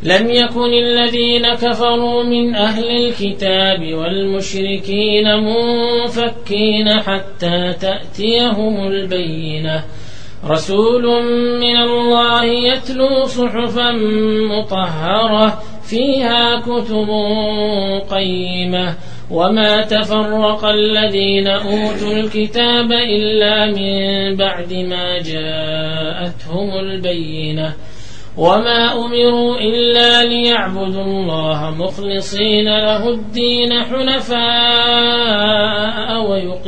لم يكن الذين كفروا من أهل الكتاب والمشركين منفكين حتى تأتيهم البينة رسول من الله يتلو صحفا مطهرة فيها كتب قيمة وما تفرق الذين أوتوا الكتاب إلا من بعد ما جاءتهم البينة وما أمروا إلا ليعبدوا الله مخلصين له الدين حنفاء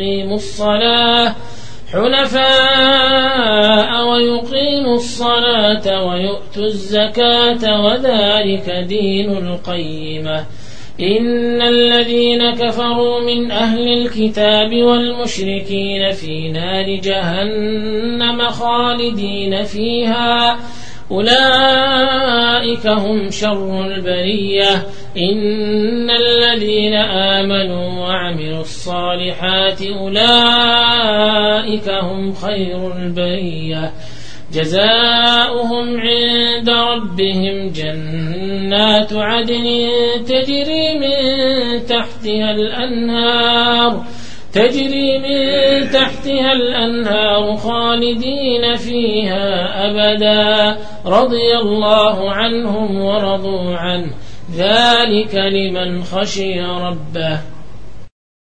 ويقيموا الصلاة ويؤتوا الزكاة وذلك دين القيمة إن الذين كفروا من أهل الكتاب والمشركين في نار جهنم خالدين فيها أولئك هم شر البرية إن الذين آمنوا وعملوا الصالحات أولئك هم خير البرية جزاؤهم عند ربهم جنات عدن تجري من تحتها الأنهار خالدين فيها أبدا رضي الله عنهم ورضوا عنه ذلك لمن خشي ربه